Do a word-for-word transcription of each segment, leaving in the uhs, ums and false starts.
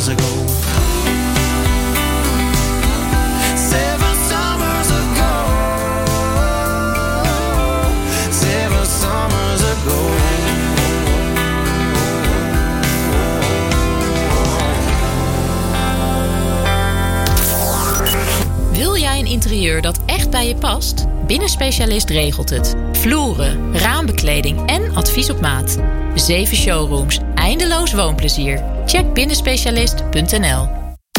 ago. Seven summers ago. Seven summers ago. Wil jij een interieur dat echt bij je past? Binnenspecialist regelt het. Vloeren, raambekleding en advies op maat. Zeven showrooms, eindeloos woonplezier. Check binnenspecialist punt n l.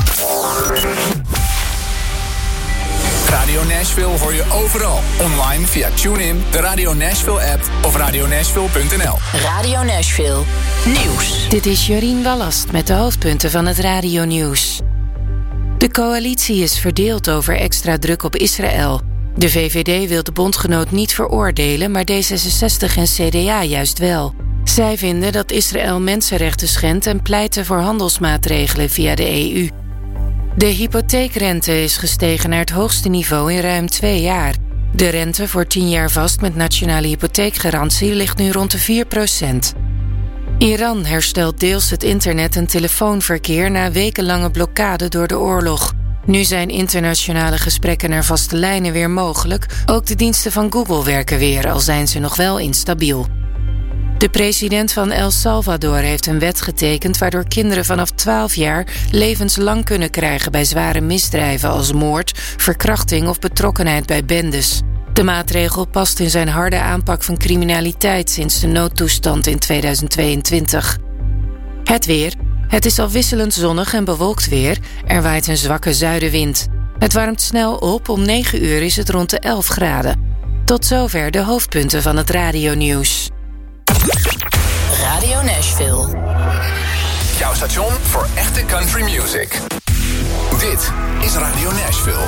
Radio Nashville hoor je overal. Online via TuneIn, de Radio Nashville app of radio nashville punt n l. Radio Nashville. Nieuws. Dit is Jorien Wallast met de hoofdpunten van het Radio Nieuws. De coalitie is verdeeld over extra druk op Israël. De V V D wil de bondgenoot niet veroordelen, maar D zesenzestig en C D A juist wel. Zij vinden dat Israël mensenrechten schendt en pleiten voor handelsmaatregelen via de E U. De hypotheekrente is gestegen naar het hoogste niveau in ruim twee jaar. De rente voor tien jaar vast met nationale hypotheekgarantie ligt nu rond de vier procent. Iran herstelt deels het internet- en telefoonverkeer na wekenlange blokkade door de oorlog. Nu zijn internationale gesprekken naar vaste lijnen weer mogelijk. Ook de diensten van Google werken weer, al zijn ze nog wel instabiel. De president van El Salvador heeft een wet getekend waardoor kinderen vanaf twaalf jaar levenslang kunnen krijgen bij zware misdrijven als moord, verkrachting of betrokkenheid bij bendes. De maatregel past in zijn harde aanpak van criminaliteit sinds de noodtoestand in tweeduizend tweeëntwintig. Het weer. Het is al wisselend zonnig en bewolkt weer. Er waait een zwakke zuidenwind. Het warmt snel op. Om negen uur is het rond de elf graden. Tot zover de hoofdpunten van het radionieuws. Radio Nashville. Jouw station voor echte country music. Dit is Radio Nashville.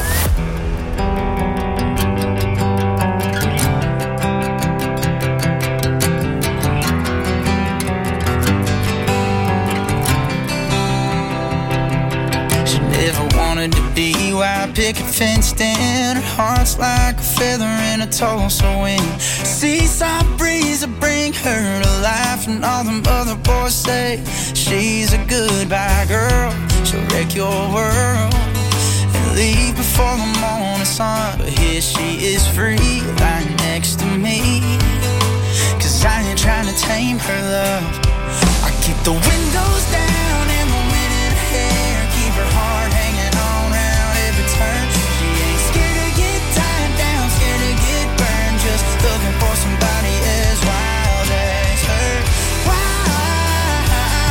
Never wanted to be where I picket fenced in. Her heart's like a feather in a Tulsa wind. Seaside breeze will bring her to life, and all them other boys say she's a goodbye girl. She'll wreck your world and leave before the morning sun. But here she is free, lying next to me. Cause I ain't trying to tame her love. I keep the windows down and the wind in her hair. Keep her heart hanging on round every turn. She ain't scared to get tied down, scared to get burned. Just looking for somebody as wild as her. Wild.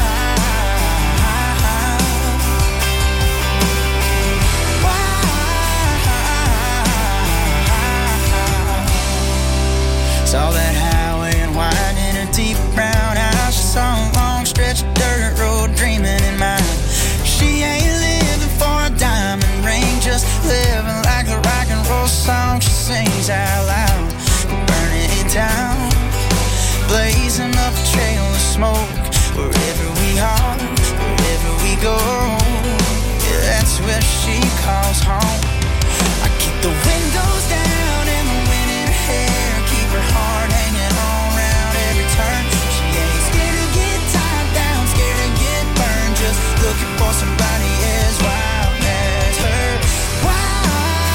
Wild. Saw that highway and wine in her deep brown eyes. She saw a long stretch of dirt road dreaming in mind. She ain't living for a diamond ring, just living like the rock and roll song she sings out loud. Burning it down, blazing up a trail of smoke. Wherever we are, wherever we go, yeah, that's where she calls home. I keep the windows down and the wind in her hair. Keep her heart hanging on round every turn. She ain't scared to get tied down, scared to get burned. Just looking for somebody as wild as her. Wild.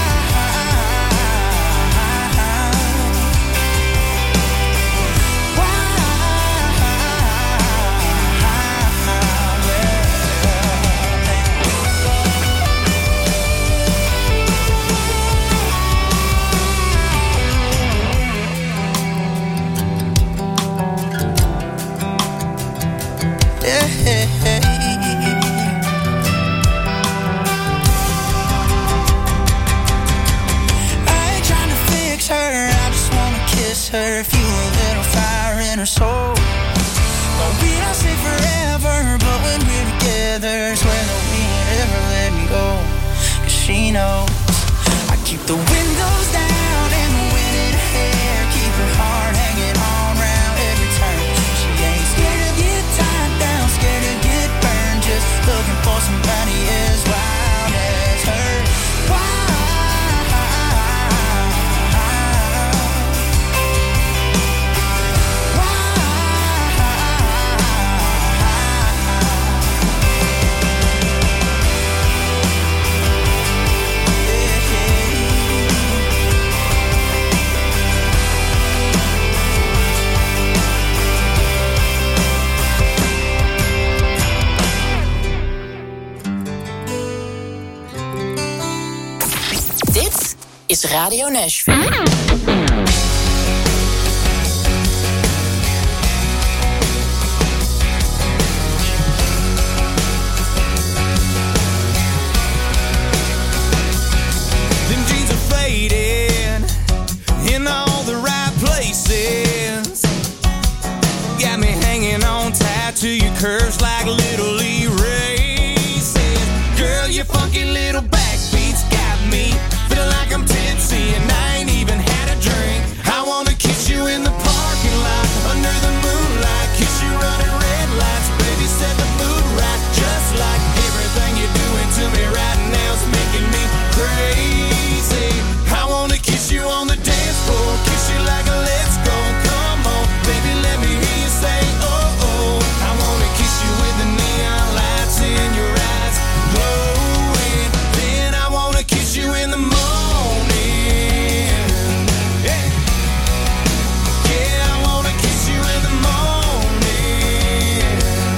Her, fuel a little fire in her soul. Well, we don't say forever, but when we're together, swear that we ain't ever let me go. Cause she knows I keep the windows down and the wind in her hair. Keep her heart hanging on round every turn. She ain't scared to get tied down, scared to get burned. Just looking for somebody as wild as her. Wild. is Radio Nashville. In all the right places, got me hanging on tight to your curves like little Lee races. Girl, your funky little backbeats got me feeling like I'm tipsy and I ain't even had a drink. I wanna kiss you in the parking lot under the moonlight, kiss you running red lights, baby, set the mood right, just like everything you're doing to me right now's making me crazy. I wanna kiss you on the dance floor, kiss you like a let's go. Come on, baby, let me hear you say, oh, oh. I wanna kiss you with the neon lights in your eyes glowing. Then I wanna kiss you in the morning. Yeah, yeah, I wanna kiss you in the morning.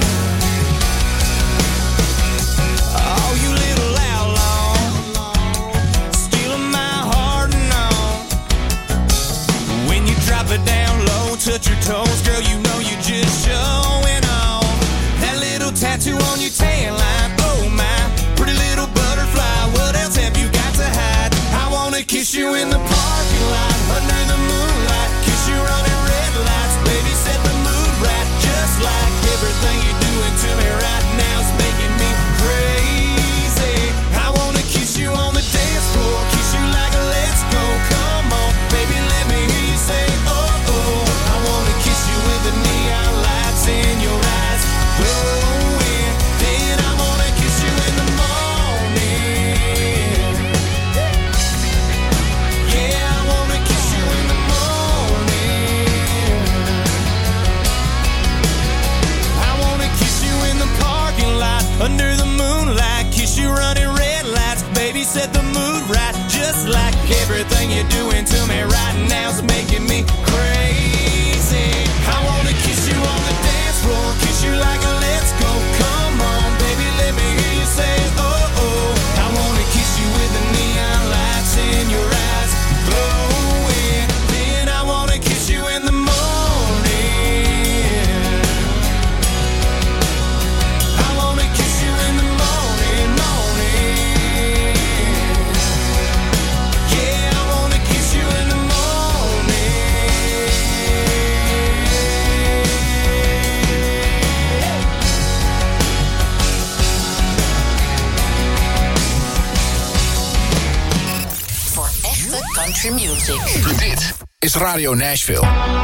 Oh, you little outlaw, stealing my heart and all. When you drop it down low, touch your toes, girl, you know you just showing off. That little tattoo on your tan line, oh my, pretty little butterfly, what else have you got to hide? I wanna kiss you in the parking lot, under the moonlight, kiss you running red lights, baby, set the mood right, just like everything you're doing to me right now is making me crazy. I wanna kiss you on the dance floor, kiss you like a let's go. Come on, baby, let me hear you say, oh, oh. I wanna kiss you with the neon lights in your eyes glowing. Then I wanna kiss you in the morning. Yeah, I wanna kiss you in the morning. I wanna kiss you in the parking lot, under the moonlight, kiss you running red lights, baby, set the mood right, just like everything you're doing to me right now's making me crazy. I wanna kiss you on the dance floor, kiss you like a let's go. Come on, baby, let me hear you say, oh, oh. I wanna kiss you with the neon lights in your eyes glowing. Then I wanna kiss you in the morning. I wanna kiss you in the morning, morning. Yeah, I wanna kiss you in the morning. Voor echte country music. Dit is Radio Nashville.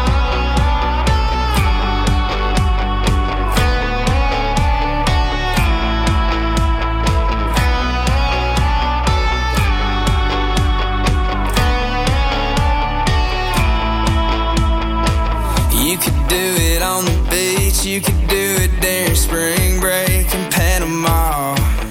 You could do it on the beach, you could do it during spring break in Panama.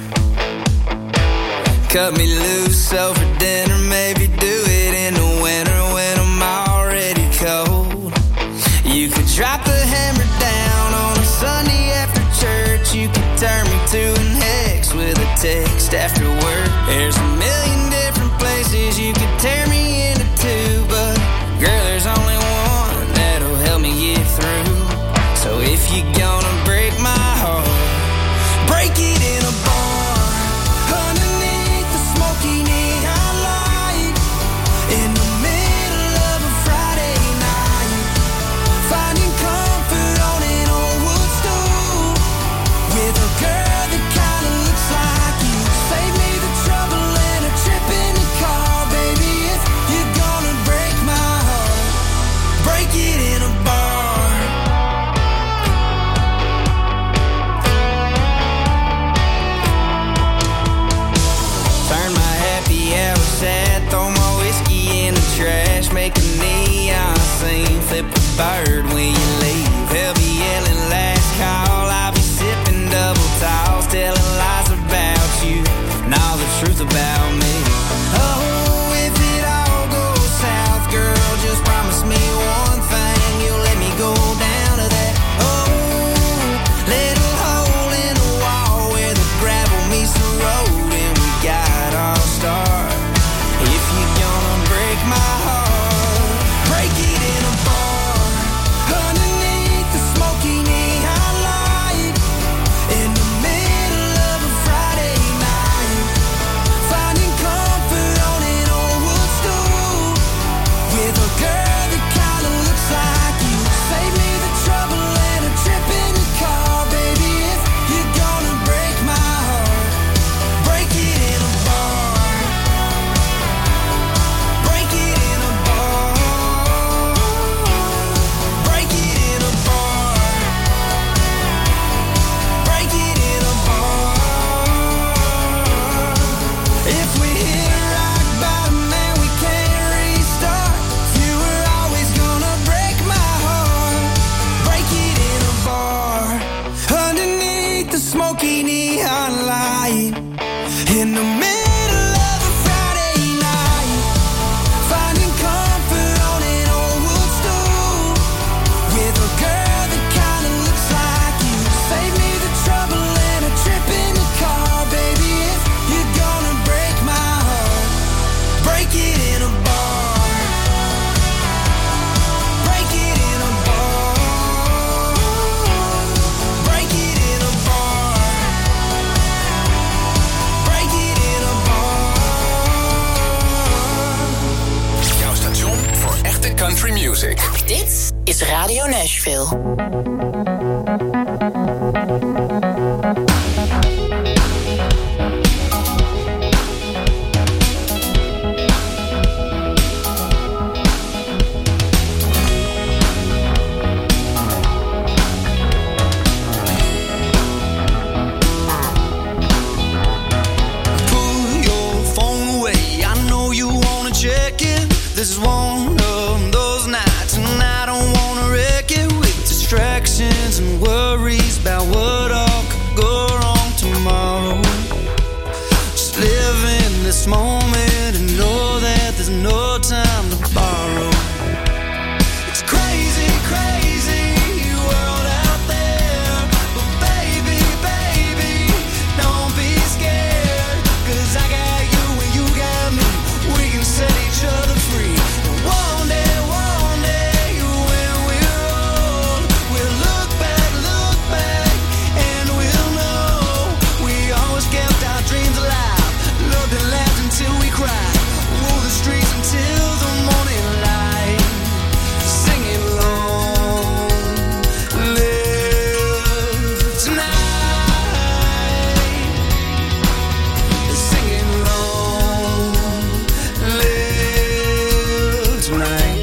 Cut me loose over dinner, maybe do it in the winter when I'm already cold. You could drop the hammer down on a Sunday after church, you could turn me to an ex with a text after work. There's a million different places you could tear me into two, but girl, there's only one that'll help me get through. So if you're gonna break my heart, break it in a bar, underneath the smoky neon light, in the middle of a Friday night, finding comfort on an old wood stool, with a girl that kinda looks like you. Save me the trouble and a trip in the car, baby, if you're gonna break my heart, break it in a bar. Turn my happy hour sad, throw my whiskey in the trash, make a neon scene, flip a bird when you leave. He'll be yelling last call, I'll be sipping double talks, telling lies about you and all the truth about me. Oh, if it all goes south, girl, just promise me one thing, you'll let me go down to that old little hole in the wall where the gravel meets the road and we got our start. If you're gonna it in a bar. Break it in a bar. Break it in a bar. Break it in a bar. Jouw station voor echte country music. Dit is Radio Nashville. This is one of those nights, and I don't wanna wreck it with distractions and worries about what all could go wrong tomorrow. Just live in this moment and know that there's no time to borrow. It's crazy, crazy world out there, but baby, baby, don't be scared, 'cause I got you and you got me. We can set each other free. One day, one day, when we're old, we'll look back, look back, and we'll know we always kept our dreams alive. Loved and laughed until we cried. Rule the streets until the morning light. Singing long, live tonight. Singing long, live tonight.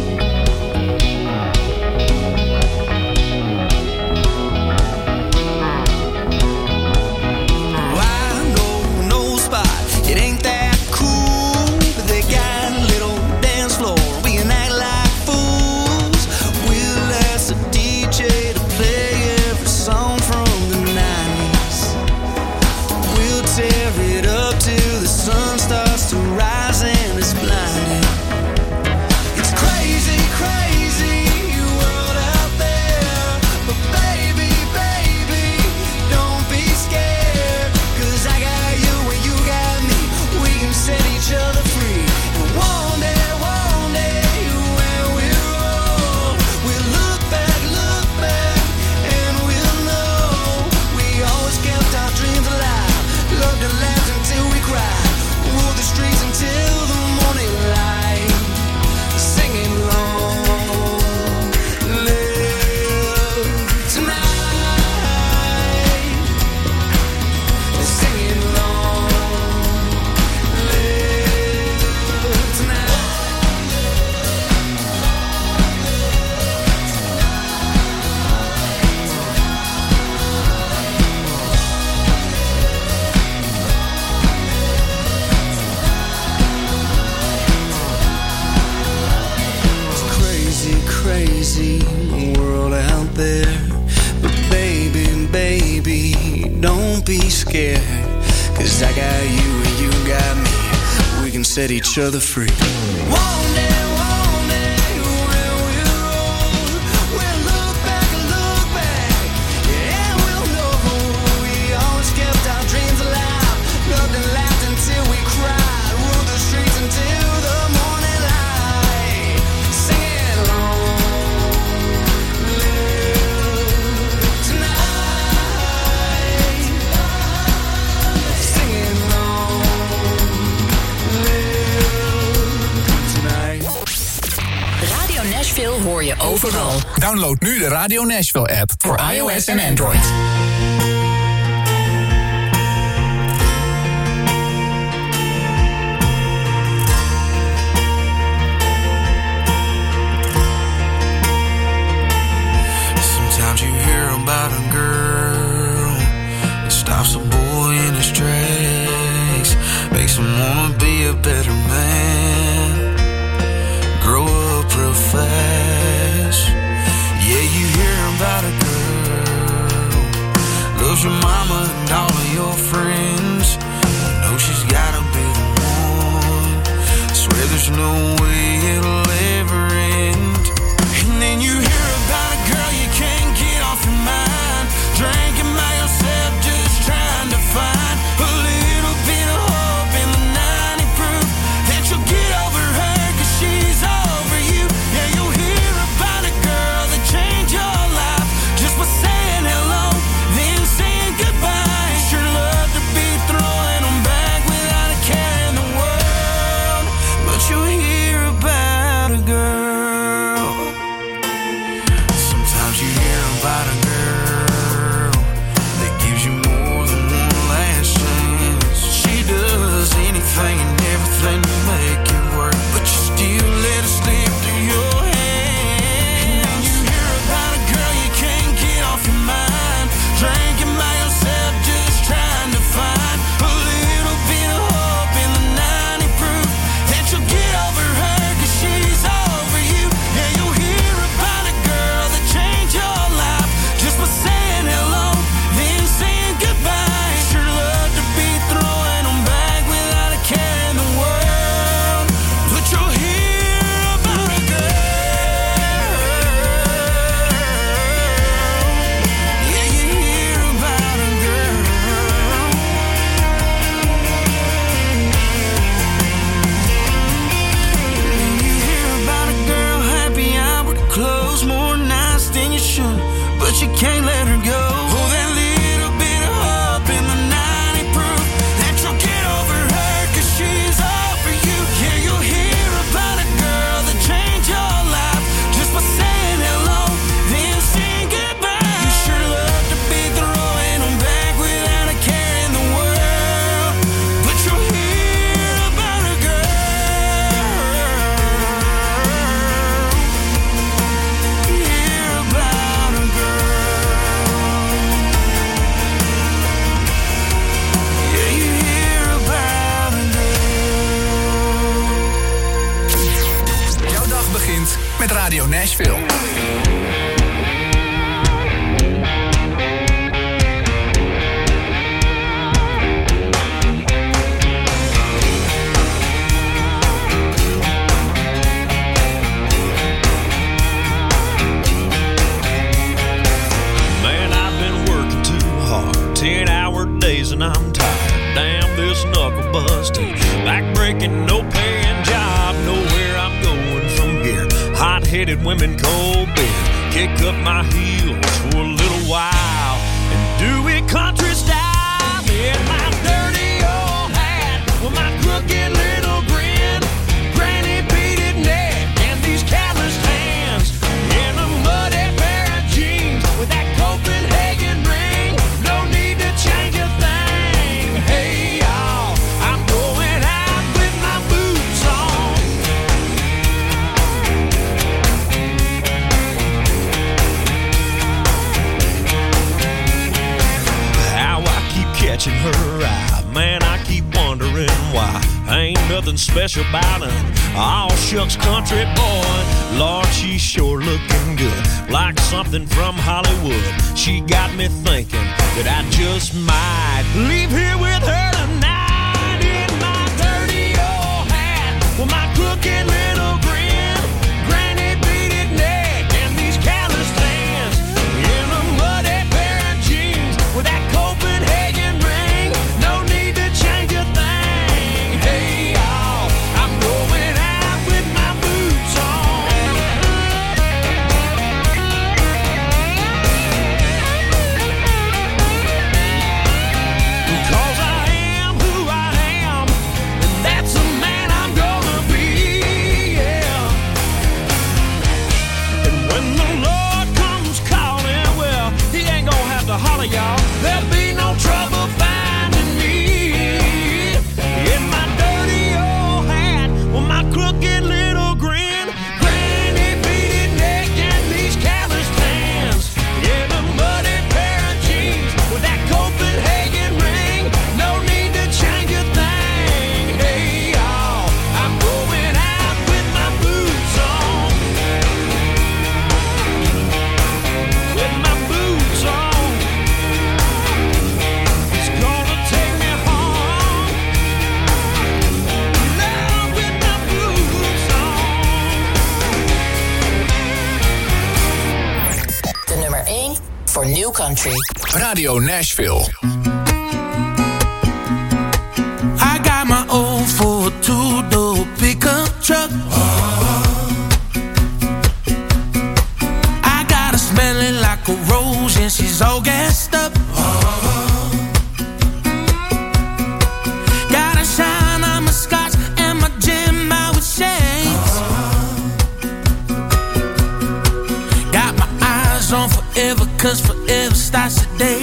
I know no spot, it ain't that cool, but they got a little dance floor. We can act like fools. We'll ask the D J to play every song from the nineties. We'll tear it up till the sun starts to rise and it's blinding. It's crazy, crazy world out there, but baby, baby, don't be scared, 'cause I got you and you got me. We can set each other free. And one day, one day, when we're old, we'll look back, look back, and we'll know we always kept our dreams alive. Loved and laughed until we cried. Ruled the streets until the morning light. Singing long, live tonight. Singing long, live tonight. It's crazy, crazy world out there, but baby, baby, don't be scared, 'cause I got you and you got me. We can set each other free. One day, one day, when we're old, we'll look back, look back, and we'll know we always kept our dreams alive. Loved and laughed until we cried. Ruled the streets until the morning light. Singing long, live tonight. Singing long, live tonight. Radio Nashville hoor je overal. Download nu de Radio Nashville app voor iOS en Android. Sometimes you hear about a girl that stops a boy in his tracks, makes him wanna be a better man, grow up real fast. Yeah, you hear about a girl, loves your mama and all of your friends. You know she's gotta be the one. Swear there's no way it'll ever end. And then you hear about a girl you can't get off your mind, drinking by yourself, just trying to find a little bit of hope in the ninety proof that you'll get met Radio Nashville. Ten hour days and I'm tired. Damn this knuckle busting, back breaking, no paying job. Know where I'm going from here. Hot headed women, cold beer. Kick up my heels for a little while and do it country style. In my dirty old hat with my crooked little grin, granny beaded neck and these calloused hands, in a muddy pair of jeans with that Copenhagen ring. No need to change a thing. Hey y'all, I'm going out with my boots on. How I keep catching her eye, man, I keep wondering why. Ain't nothing special about her. All shucks country boy. Lord, she's sure looking good, like something from Hollywood. She got me thinking that I just might leave here with her tonight. In my dirty old hat with my crooked little grin, granny beaded neck and these calloused hands, in a muddy pair of jeans with that Copenhagen ring. No need to change a thing. Hey y'all, I'm going out with my boots on. Cause I am who I am, and that's the man I'm gonna be, yeah. And when the Lord comes calling, well, he ain't gonna have to holler, y'all. There'll be no trouble finding me. In my dirty old hat with my crooked little grin, granny beaded neck and these calloused hands, in a muddy pair of jeans with that Copenhagen ring. No need to change a thing. Hey y'all, I'm going out with my boots on. With my boots on. It's gonna take me home. Now with my boots on. De nummer één voor New Country. Radio Nashville. I got my old Ford two-door pickup truck. I got her smelling like a rose and she's all gassed up. Got a shine on my scotch and my gym out with shades. Got my eyes on forever, cause forever starts today.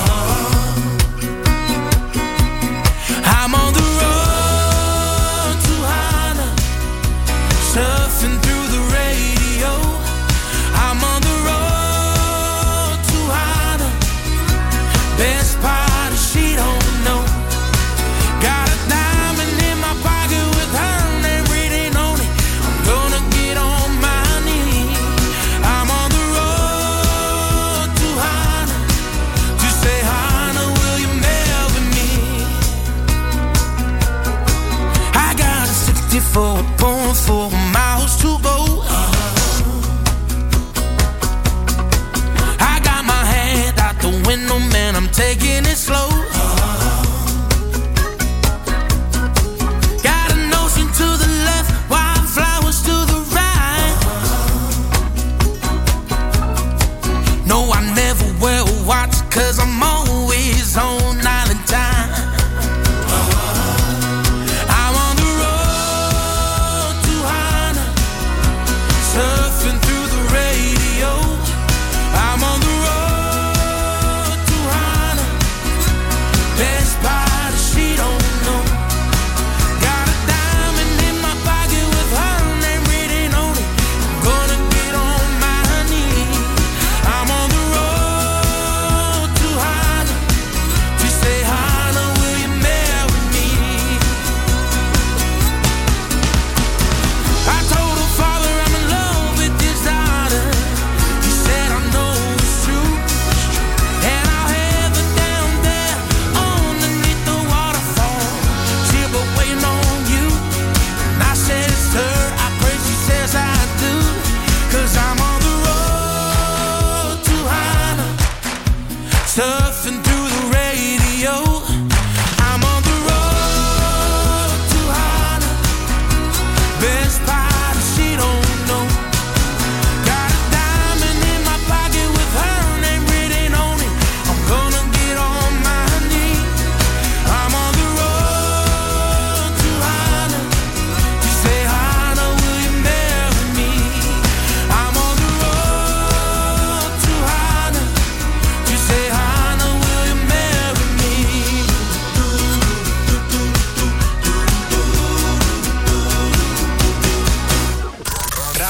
I'm on the road to Hana, surfing through the radio. I'm on the road to Hana, best part is she don't know. Got a diamond in my pocket with her name written on it. I'm gonna get on my knees. I'm on the road to Hana, to say Hana, will you marry me? I got a sixty-four point four miles to go. I got my hand out the window, man, I'm taking it slow. Got an ocean to the left, wildflowers to the right. No, I never wear a watch, cause I'm always on island time. I'm on the road to high.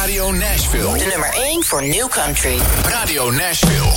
Radio Nashville. De nummer één voor New Country. Radio Nashville.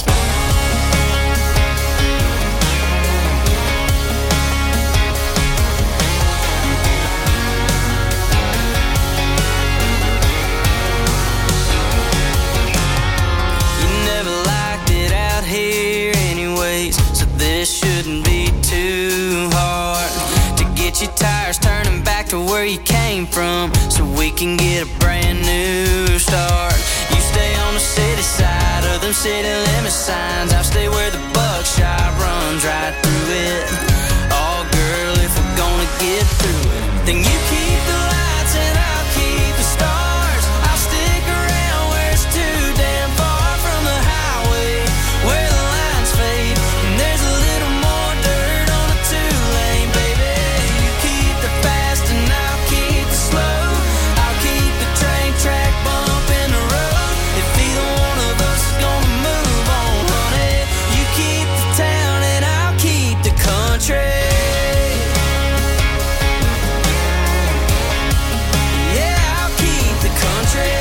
This shouldn't be too hard to get your tires turning back to where you came from, so we can get a brand new start. You stay on the city side of them city limit signs. I'll stay where the buckshot runs right through it. Oh girl, if we're gonna get through it, then you keep the lights and I'll keep the stars. I'll stick around where it's too damn far from the highway, where the lines fade. There's a little more dirt on a two-lane, baby. You keep the fast and I'll keep the slow. I'll keep the train track bump in the road. If either one of us is gonna move on, honey, you keep the town and I'll keep the country. Yeah, I'll keep the country.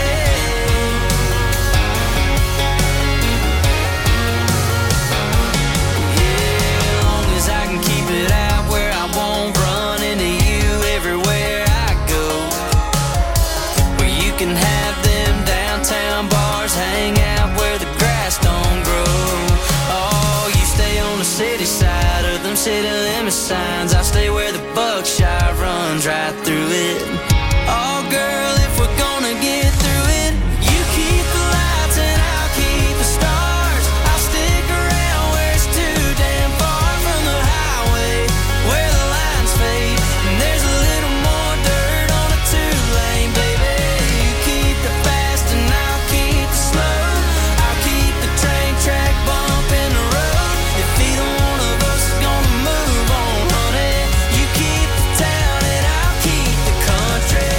City limit signs. I'll stay where the buckshot runs right through it. Oh girl, if we're gonna get through it, you keep the lights and I'll keep the stars. I'll stick around where it's too damn far from the highway, where the lines fade. And there's a little more dirt on a two-lane, baby. You keep the fast and I'll keep the slow. I'll keep the train track bump in the road. If either one of us is gonna move on, honey, you keep the town and I'll keep the country.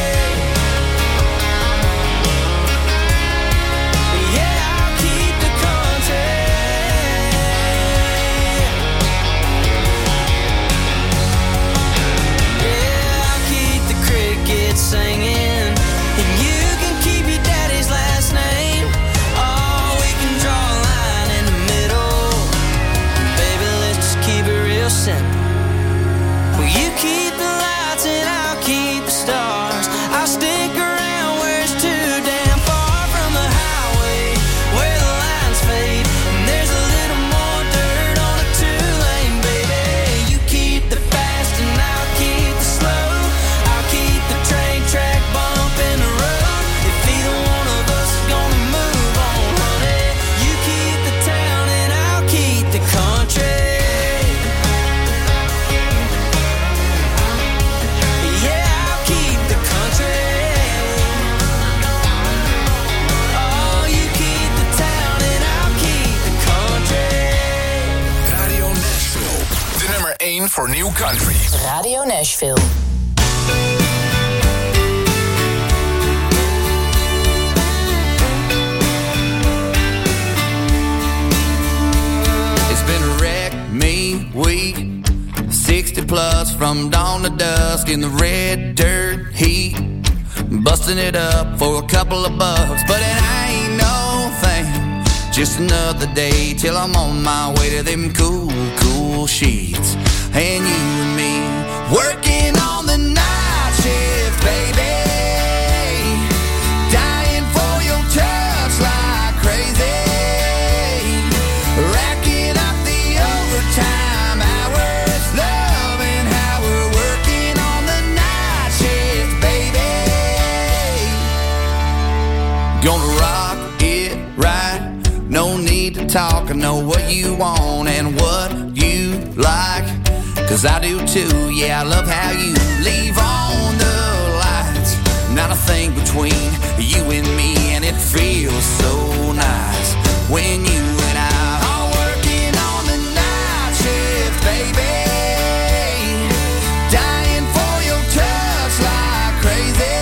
Yeah, I'll keep the country. Yeah, I'll keep the crickets singing, and you can keep your daddy's last name. Oh, we can draw a line in the middle. Baby, let's just keep it real simple. Well, you keep the lights and I'll keep the stars. I'll stick around where it's too damn far from the highway, where the lines fade. And there's a little more dirt on a two-lane, baby. You keep the fast and I'll keep the slow. I'll keep the train track bump in the road. If either one of us is gonna move on, honey, you keep the town and I'll keep the country. Yeah, I'll keep the country. Oh, you keep the town and I'll keep the country. Radio Nashville. De nummer één voor New Country. Radio Nashville. It's been a wreck, me, week. sixty plus from dawn to dusk in the red dirt heat. Busting it up for a couple of bucks, but it ain't no thing. Just another day till I'm on my way to them cool, cool sheets. And you and me working on the night shift, baby. Dying for your touch like crazy. Racking up the overtime hours, loving how we're working on the night shift, baby. Gonna rock it right, no need to talk. I know what you want and what you like, 'cause I do too, yeah, I love how you leave on the lights. Not a thing between you and me, and it feels so nice when you and I are working on the night shift, baby. Dying for your touch like crazy.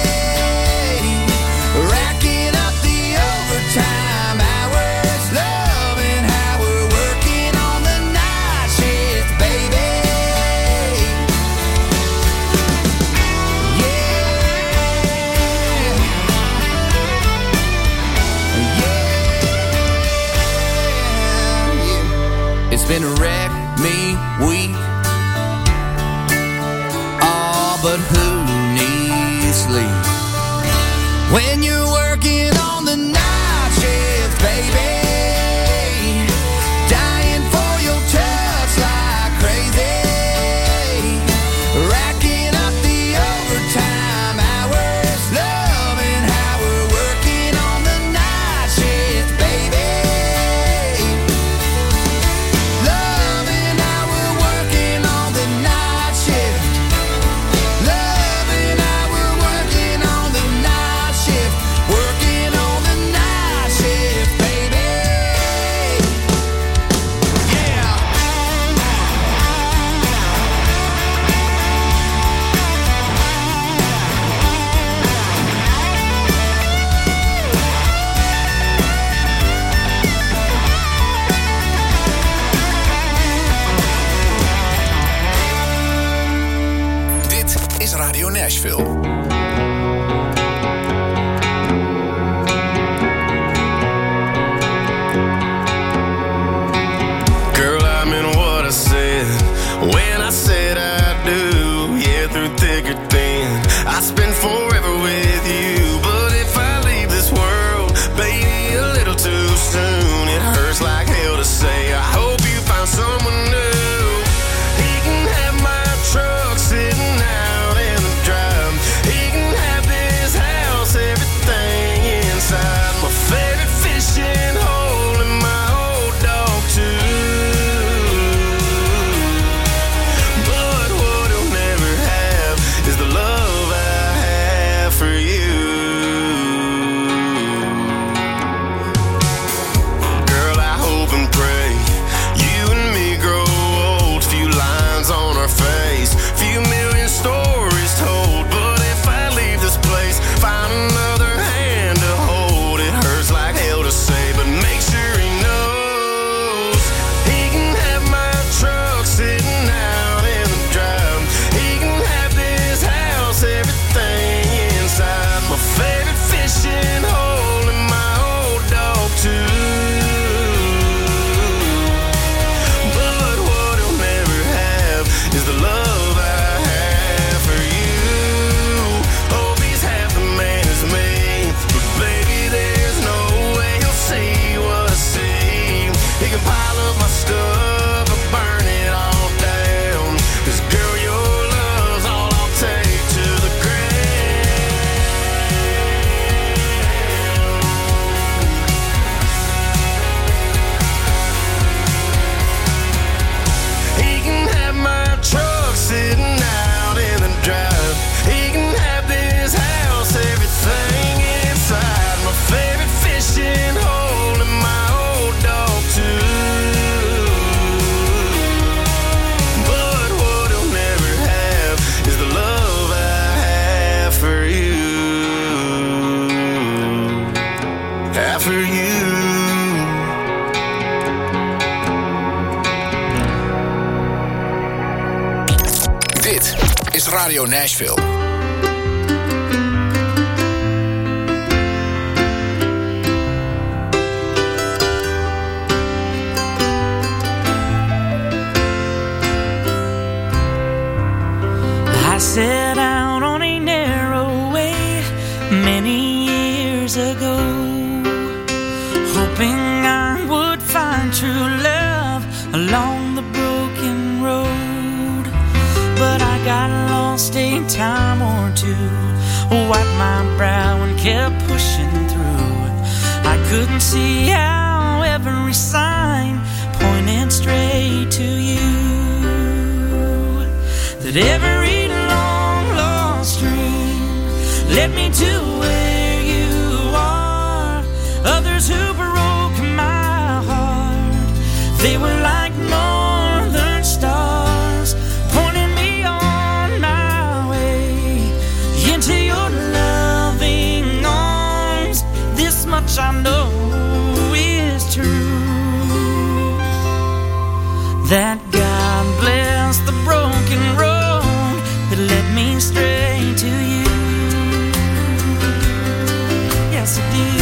Racking up the overtime hours, loving how we're working on the night shift, baby. Yeah. been wreck me weak. Oh, but who needs sleep when you're working on the night shift, baby? Dying for your touch like crazy, racking up the overtime hours, loving how we're working on the night shift, baby. Loving how we're working on the night shift. Loving how we're working on the night shift. Working on the night shift, baby. Yeah. Dit is Radio Nashville. Girl, I meant what I said when I said I do. Yeah, through thick or thin, I spend forever with you. But if I leave this world, baby, a little too soon, it hurts like hell to say. I hope you find someone new. He can have my truck sitting out in the drive. He can have this house, everything inside. My favorite fishing hole and my old dog too. But what he'll never have is the love I have for you. Girl, I hope and pray you and me grow old. Few lines on our face, few million stories told. But if I leave this place, find another hand to hold. It hurts like hell to say, but make sure he knows he can have my truck sitting out in the drive. He can have this house, everything inside. My favorite fishing hole and my old dog too. But what he'll never have is the love I have for you. Hope he's half the man as me, but baby, there's no way he'll see what I see. He can pile up my stuff and burn it all down. 'Cause girl, your love's all I'll take to the ground. He can have my truck sitting out in the drive. He can have this house, everything inside. My favorite fishing hole and my old dog too. But what he'll never have is the love I have for you. Have for you. Dit is Radio Nashville. I set out on a narrow way many years ago, hoping I would find true love along the broken road. But I got lost a time or two, wiped my brow and kept pushing through. I couldn't see how every sign pointed straight to you, that every long lost dream led me to where you are. Others who broke my heart, they were like northern stars, pointing me on my way into your loving arms. This much I know is true, that God bless the broken road that led me straight to you. Yes, it did.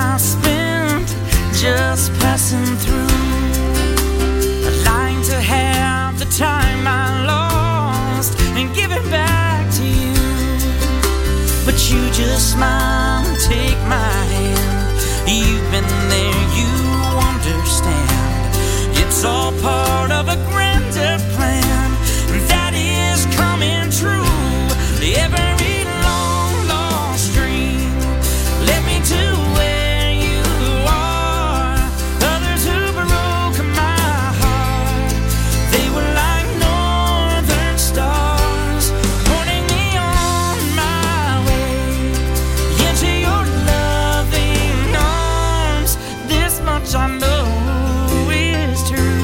I spent just passing through. I'd like to have the time I lost and give it back to you, but you just smile and take my hand. You've been there, you understand. It's all part of a grander plan that is coming true. Every long lost dream led me to where you are. Others who broke my heart, they were like northern stars, pointing me on my way into your loving arms. This much I know is true,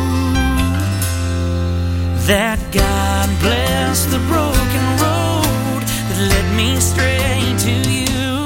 that God bless the broken road that led me straight to you.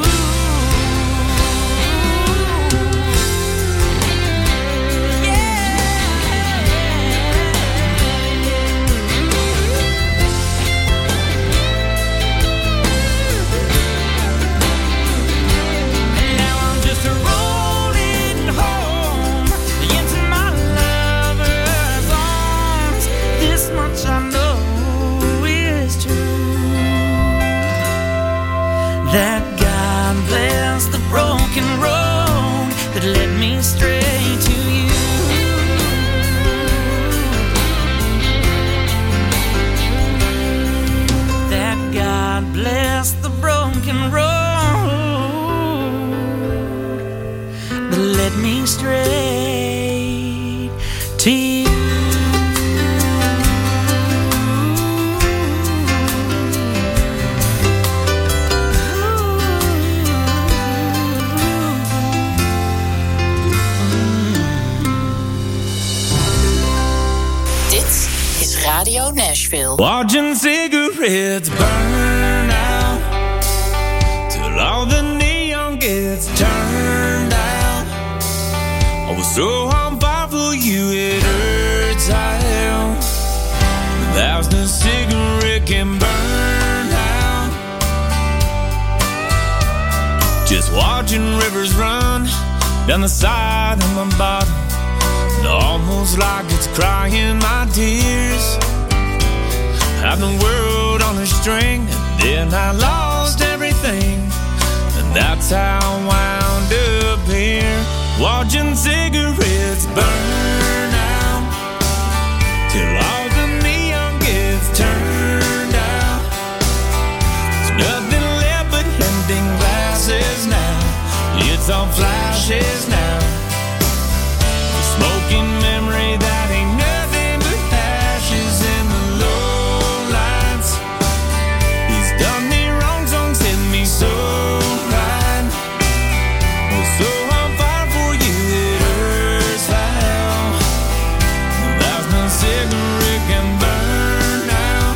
That God bless the broken road that led me straight to you. That God bless the broken road that led me straight to you. Radio Nashville. Watching cigarettes burn out till all the neon gets turned out. I was so on fire for you, it hurts how a thousand cigarette can burn out. Just watching rivers run down the side of my bottom, almost like it's crying my tears. Had the world on a string, and then I lost everything, and that's how I wound up here, watching cigarettes burn out till all the neon gets turned out. There's nothing left but empty glasses now. It's all flashes now. Smoking memory that ain't nothing but ashes in the low lights. He's done me wrong, songs hit me so right. Oh, so on fire for you, it hurts how there's no cigarette can burn out.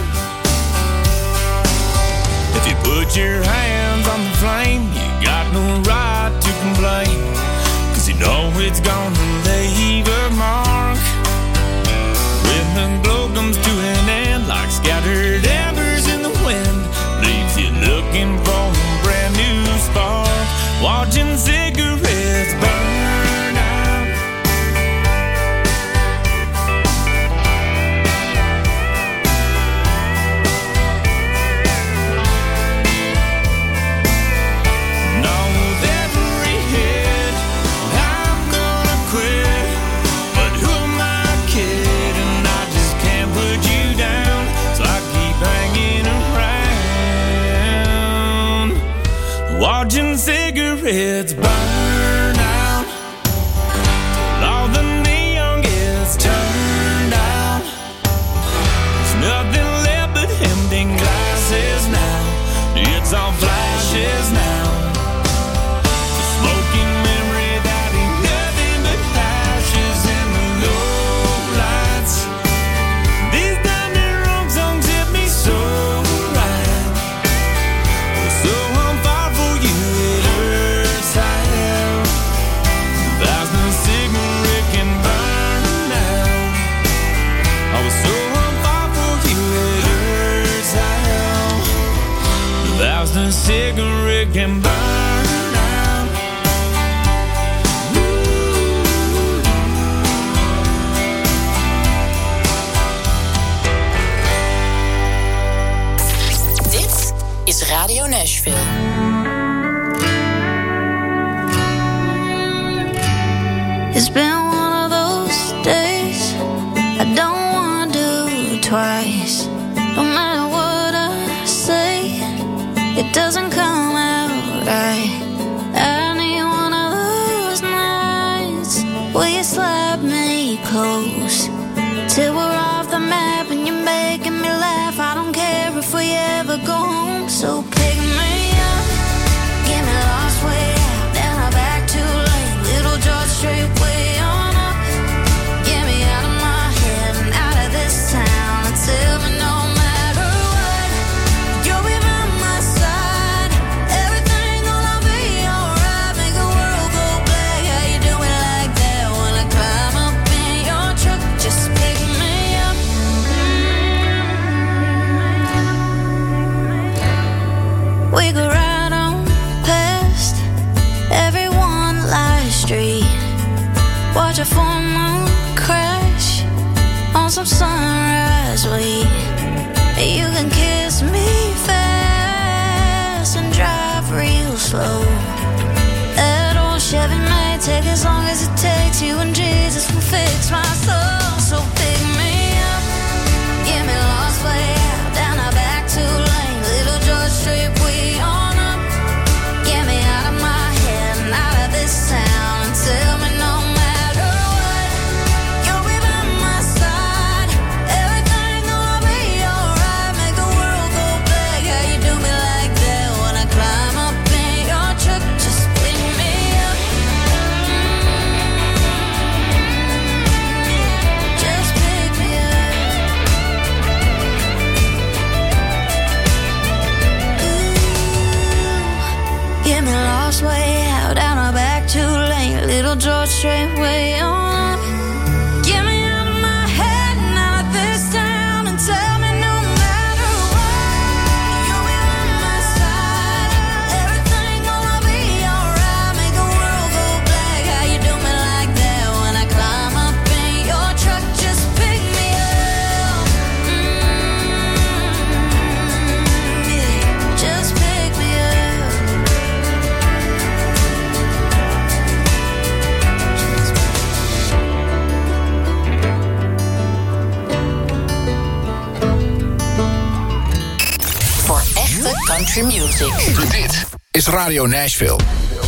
If you put your hands on the flame, you got no right to complain, 'cause you know it's gonna leave a mark. When the glow comes to an end, like scattered embers in the wind, leaves you looking for a brand new spark, watching cigarettes burn out. Now with every hit, I'm gonna quit, but who am I kidding? I just can't put you down, so I keep hanging around, watching cigarettes burn out till all the neon gets turned out. There's nothing left but empty glasses now. It's all flashes now. Smoking memory that ain't nothing but ashes in the low lights. These thunder wrong songs hit me so right. So on fire for you, it hurts how It's been one of those days I don't wanna do twice. No matter what I say, it doesn't come out right. I need one of those nights where you slap me close till we're off the map and you're making me laugh. I don't care if we ever go home, so pick me up, get me lost way out, then I'm back too late. Little George Strait way on up, get me out of my head and out of this town and tell me no matter what, you'll be by my side. Everything gonna be alright, make the world go black. How you do it like that when I climb up in your truck? Just pick me up. We go right on past every one light street, watch a full moon crash on some sunrise weed. You can kiss me fast and drive real slow. That old Chevy may take as long as it takes. You and Jesus will fix my soul. So pick me up, get me lost way out, down our back two lane, Little George Strait way on up. Get me out of my head and out of this town and tell me no matter what, you'll be by my side. Everything gonna be alright, make the world go black. How you do me like that when I climb up in your truck? Just pick me up. Just pick me up. Ooh, get me lost way out, down our back two lane, Little George Strait way on up. Get me out of my head and out of this town and tell me no matter what, you'll be on my side. Everything gonna be alright, make the world go black. How you do me like that when I climb up in your truck? Just pick me up. Mm, yeah. Just pick me up. Voor echte country music. Dit is Radio Nashville.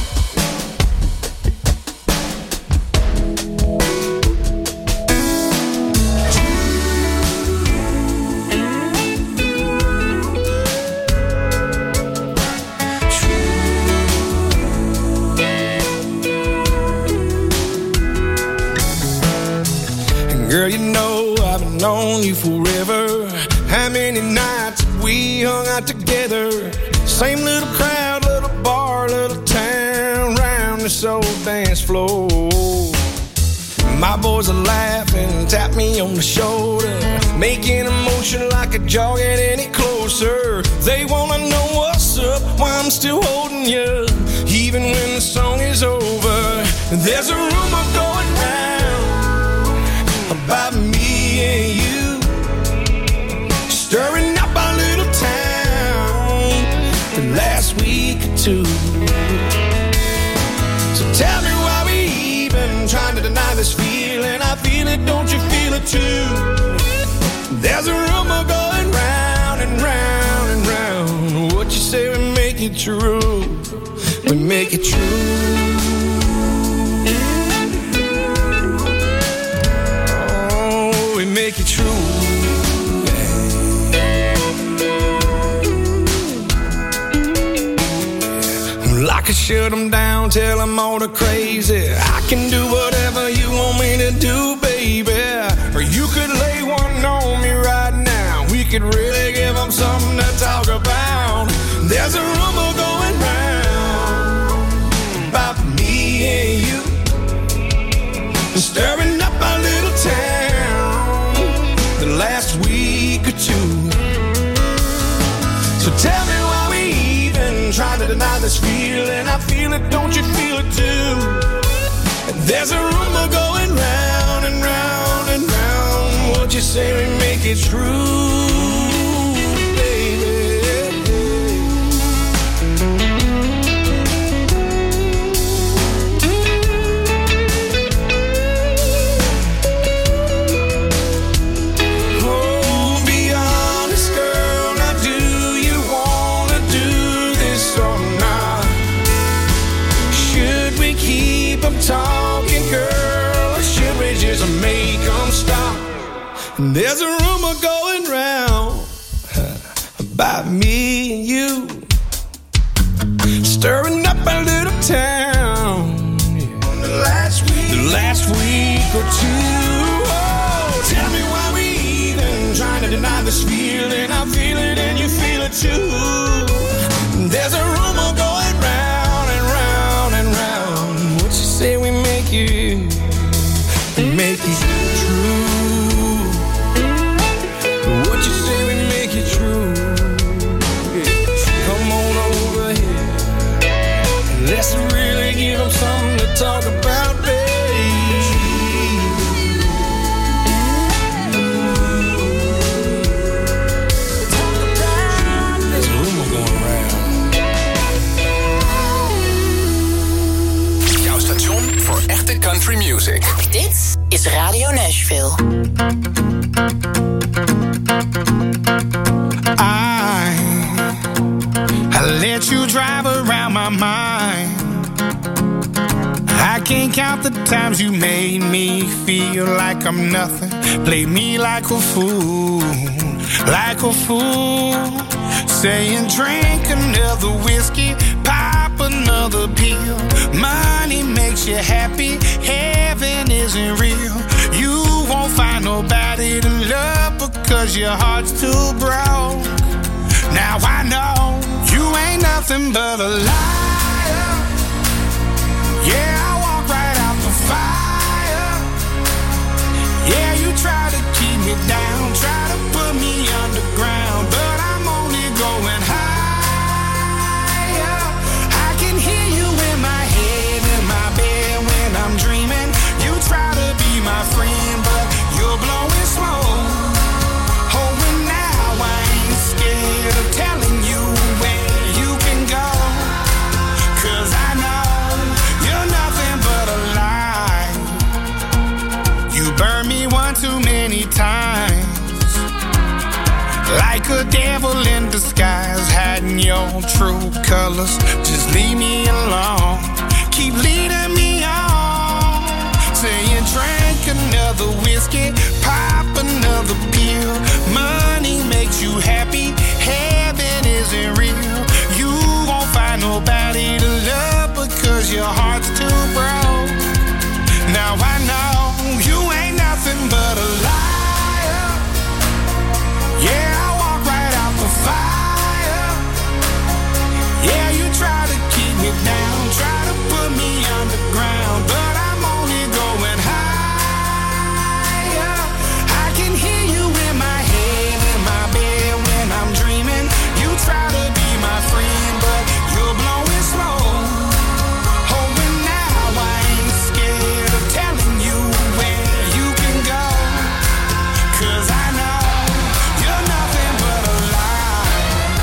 Girl, you know I've known you forever. How many nights we hung out together? Same little crowd, little bar, little town, round this old dance floor. My boys are laughing, tap me on the shoulder, making a motion like a jog at any closer. They wanna know what's up, why I'm still holding you, even when the song is over. There's a rumor going round about me and you, stirring up our little town the last week or two. So tell me why we even trying to deny this feeling. I feel it, don't you feel it too? There's a rumor going round and round and round. What you say we make it true, we make it true. We make it true. Well, I can shut them down, tell them all the crazy. I can do whatever you want me to do, baby. Or you could lay one on me right now. We could really give them something to talk about. There's a rumor going round about me and you, stirring up our little town the last week or two. So tell me why we even try to deny this feeling. I feel it, don't you feel it too? And there's a rumor going round and round and round. What you say we make it true, baby? we keep them talking, girl, or should we just make them stop? There's a rumor going round about me and you, stirring up a little town, yeah. The last week, the last week or two. Oh, tell me why we even trying to deny this feeling. I feel it and you feel it too. There's a rumor going round and round and round. What you say we make it, make it true? What you say we make it true? Come on over here. Let's really give them something to talk about, baby. There's a rumor going around. Jouw station voor echte country music. Dit is Radio Nashville. I, I let you drive around my mind. I can't count the times you made me feel like I'm nothing. Play me like a fool, like a fool. Saying drink another whiskey, pop another pill. Money makes you happy, heaven isn't real. You won't find nobody to love because your heart's too broke. Now I know you ain't nothing but a liar. Yeah, I walk right out the fire. Yeah, you try to keep me down, try to put me underground, but I'm only going higher. I can hear you in my head, in my bed when I'm dreaming. You try to be my friend, but you're blowing smoke. Oh, and now I ain't scared of telling you where you can go, 'cause I know you're nothing but a lie. You burned me one too many times, like a devil in disguise, hiding your true colors. Just leave me alone, keep leading me on. Saying drink another whiskey, pop another pill. Money makes you happy, heaven isn't real. You won't find nobody to love because your heart's too broke. Now I know you ain't nothing but a liar. Yeah, I walk right out the fire. Yeah, you try to keep me down, try to put me underground, but I'm only going higher. I can hear you in my head, in my bed when I'm dreaming. You try to be my friend, but you're blowing smoke. Oh, and now I ain't scared of telling you where you can go, 'cause I know you're nothing but a lie.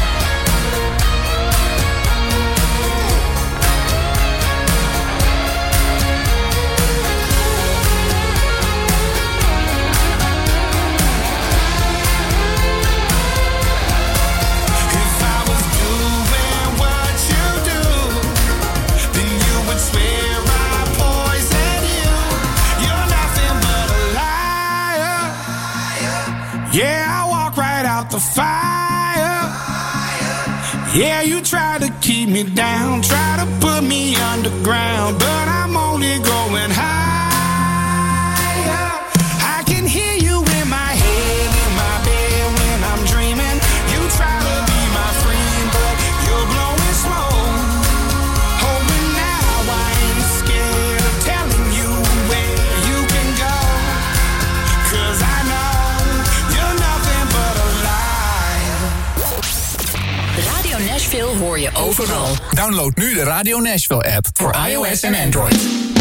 If I was doing what you do, then you would swear I poisoned you. You're nothing but a liar. Yeah, I walk right out the fire. Yeah, you try to keep me down, try to put me underground, but I'm only going higher. I can hear you in my head, in my bed when I'm dreaming. You try to be my friend, but you're blowing smoke. Oh, and now I ain't scared of telling you where you can go, 'cause I know you're nothing but a lie. Radio Nashville hoor je overal. Download nu de Radio Nashville app voor iOS en Android.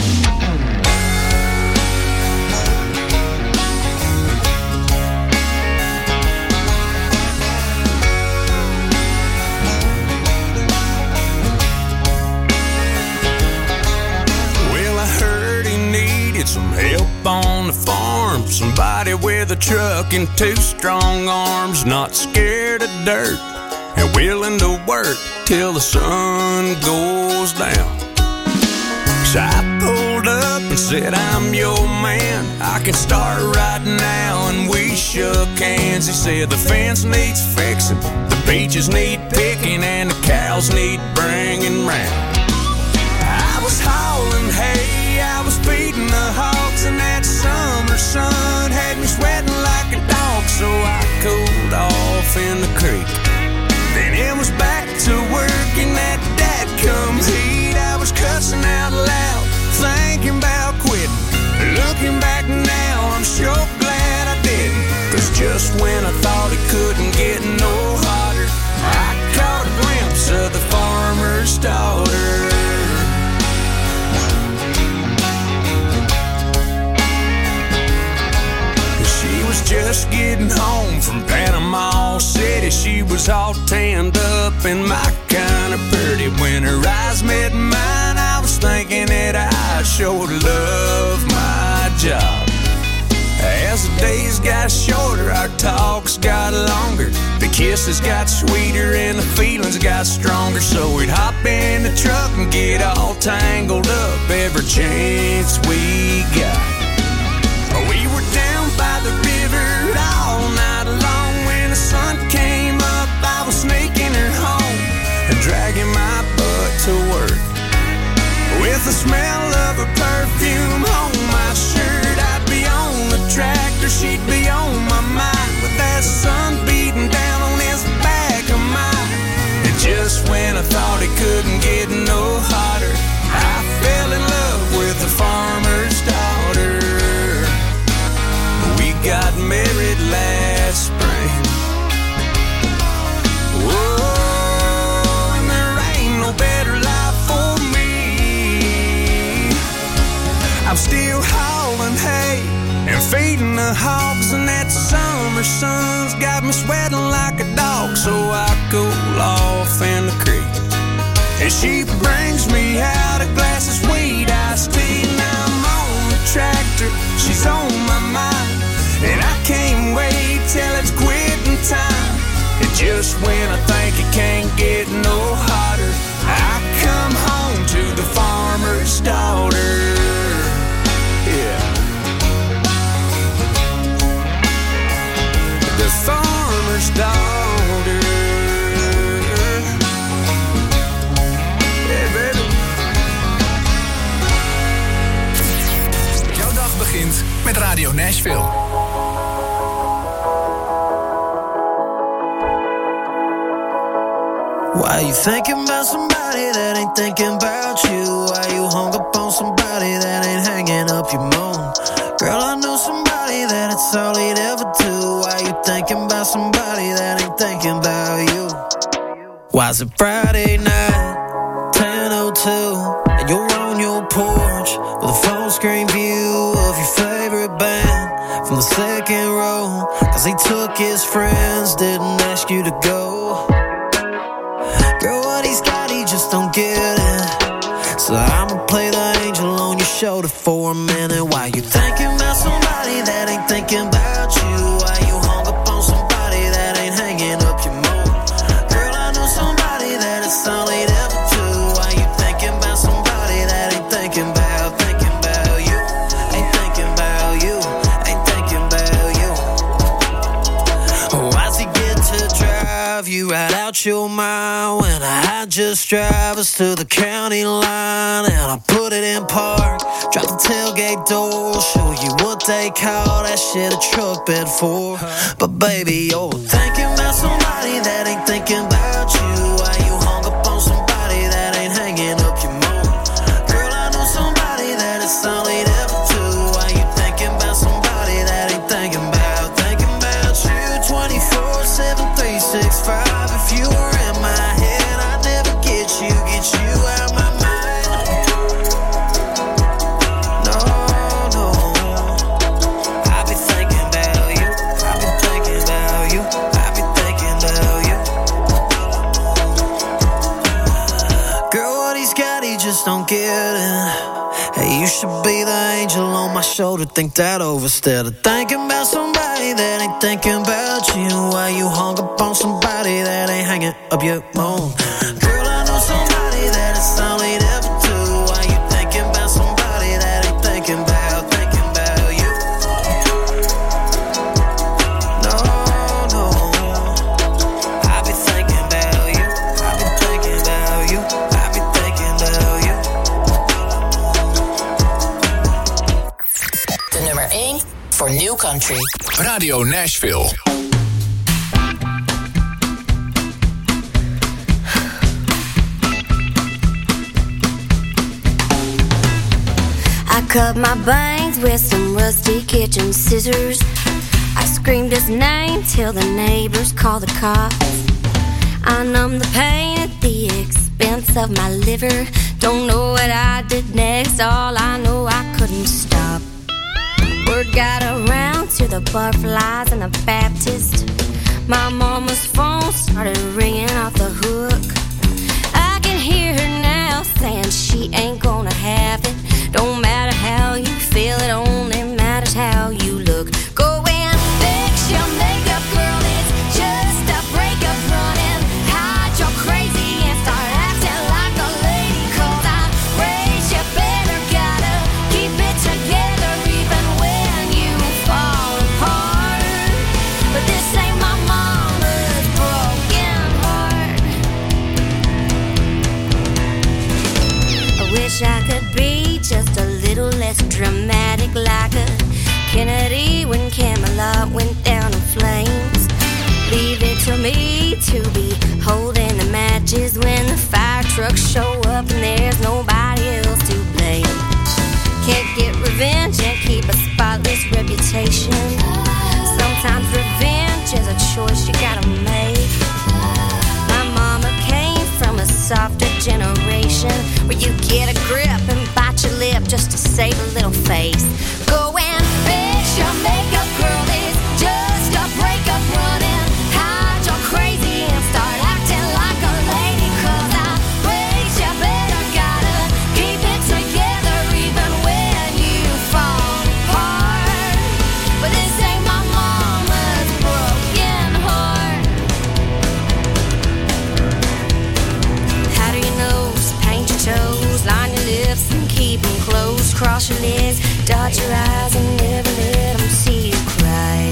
Well, I heard he needed some help on the farm. Somebody with a truck and two strong arms, not scared of dirt and willing to work till the sun goes down. So I pulled up and said, I'm your man, I can start right now. And we shook hands. He said the fence needs fixing, the beaches need picking, and the cows need bringing round. I was hauling hay, I was feeding the hogs, and that summer sun had me sweating like a dog. So I cooled off in the creek. Then it was back to work in that dadgum heat. I was cussing out loud, thinking about quitting. Looking back now, I'm sure glad I didn't. Cause just when I thought it couldn't get no hotter, I caught a glimpse of the farmer's daughter. Just getting home from Panama City. She was all tanned up and my kind of pretty. When her eyes met mine, I was thinking that I sure love my job. As the days got shorter, our talks got longer. The kisses got sweeter and the feelings got stronger. So we'd hop in the truck and get all tangled up every chance we got. We were down by the river all night long. When the sun came up, I was sneaking her home and dragging my butt to work. With the smell of her perfume on my shirt, I'd be on the tractor, she'd be on my mind, with that sun beating down on this back of mine. And just when I thought it couldn't get no hotter, I fell in love with the farmer's daughter. Got married last spring. Whoa, and there ain't no better life for me. I'm still hauling hay and feeding the hogs, and that summer sun's got me sweating like a dog. So I cool off in the creek, and she brings me out a glass of sweet iced tea. Now I'm on the tractor, she's on my mind, and I can't wait till it's quitting time. And just when I think it can't get no hotter, I come home to the farmer's daughter. Yeah. The farmer's daughter. Yeah, baby. Jouw dag begint met Radio Nashville. Why you thinking about somebody that ain't thinking about you? Why you hung up on somebody that ain't hanging up your moon? Girl, I know somebody that it's all he'd ever do. Why you thinking about somebody that ain't thinking about you? Why is it Friday night, ten oh two, and you're on your porch with a phone screen view of your favorite band from the second row? Cause he took his friends, didn't ask you to go. Girl, what he's got, he just don't get it. So I'ma play the angel on your shoulder for a minute. Why you thinking about somebody that ain't thinking about you? Why you hung up on somebody that ain't hanging up your moon? Girl, I know somebody that it's all he'd ever do. Why you thinking about somebody that ain't thinking about, thinking about you? Ain't thinking about you, ain't thinking about you. Why's he get to drive you right out your mind when I just drive us to the county line and I put it in park, drop the tailgate door, show you what they call that shit a truck bed for? But baby, you're thinking about somebody that ain't thinking about you. Why you hung up on somebody that ain't hanging up your moon? Girl, I know somebody that it's all he'd ever do. Why you thinking about somebody that ain't thinking about, thinking about you twenty-four seven, three sixty-five? If you were in my head, I'd never get you, get you out my mind. No, no, I be thinking about you, I be thinking about you, I be thinking about you. Girl, what he's got, he just don't get it. Hey, you should be the angel on my shoulder, think that over instead of thinking about somebody that ain't thinking about you. Why you hung up on somebody that ain't hanging up your moon? Girl, I know somebody that it's all he'd ever do. Why you thinking about voor New Country. Radio Nashville. I cut my bangs with some rusty kitchen scissors. I screamed his name till the neighbors called the cops. I numbed the pain at the expense of my liver. Don't know what I did next, all I know I couldn't stop. Word got around to the butterflies and the Baptist. My mama's phone started ringing off the hook. I can hear her now saying she ain't gonna have it. Don't matter how you feel, it only matters how you look. Go and fix your makeup, girl, it's just a breakup. Run and hide your crazy and start acting like a lady. Cause I raised you better, gotta keep it together even when you fall apart. But this ain't my mama's broken heart. I wish I could be just a little less dramatic, like a Kennedy when Camelot went down in flames. Leave it to me to be holding the matches when the fire trucks show up and there's nobody else to blame. Can't get revenge and keep a spotless reputation. Sometimes revenge is a choice you gotta make. My mama came from a softer generation where you get a grip and bite your lip just to save a little face. Go and fix your makeup, girl, it's just a breakup. Run and hide your crazy and start acting like a lady. Cause I raised you better, gotta keep it together even when you fall apart. But this ain't my mama's broken heart. How do you know? Paint your toes, line your lips and keep them closed. Cross your legs, dot your eyes and never let them see you cry.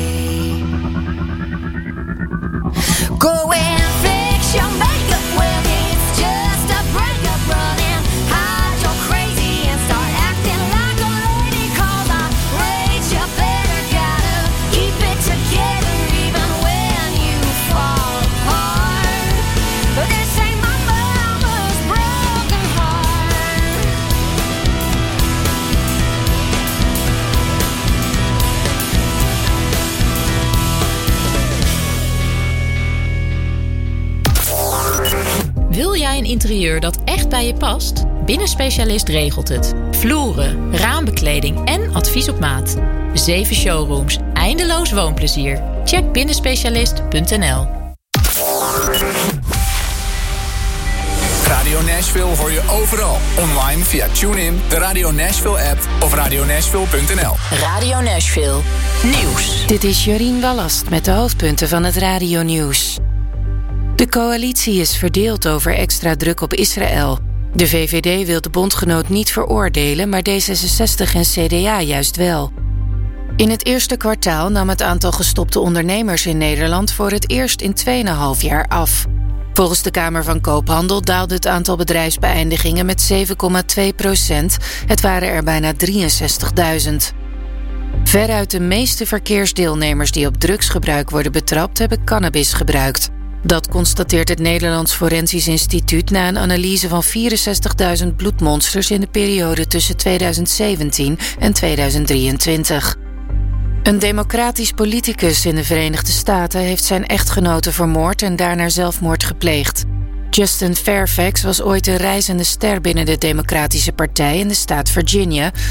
Go and fix your makeup, well it's just a breakup. Run and hide your crazy and start acting like a lady. Cause I raised you better, gotta keep it together even when you fall apart. But this ain't my mama's broken heart. Wil jij een interieur dat echt bij je past? Binnenspecialist regelt het. Vloeren, raambekleding en advies op maat. Zeven showrooms, eindeloos woonplezier. Check binnenspecialist punt n l. Radio Nashville hoor je overal. Online via TuneIn, de Radio Nashville app of radio nashville punt n l. Radio Nashville. Nieuws. Dit is Jorien Wallast met de hoofdpunten van het radionieuws. De coalitie is verdeeld over extra druk op Israël. De V V D wil de bondgenoot niet veroordelen, maar D zesenzestig en C D A juist wel. In het eerste kwartaal nam het aantal gestopte ondernemers in Nederland voor het eerst in twee komma vijf jaar af. Volgens de Kamer van Koophandel daalde het aantal bedrijfsbeëindigingen met zeven komma twee procent. Het waren er bijna drieënzestigduizend. Veruit de meeste verkeersdeelnemers die op drugsgebruik worden betrapt hebben cannabis gebruikt. Dat constateert het Nederlands Forensisch Instituut na een analyse van vierenzestigduizend bloedmonsters in de periode tussen tweeduizend zeventien en tweeduizend drieëntwintig. Een democratisch politicus in de Verenigde Staten heeft zijn echtgenote vermoord en daarna zelfmoord gepleegd. Justin Fairfax was ooit een reizende ster binnen de Democratische Partij in de staat Virginia,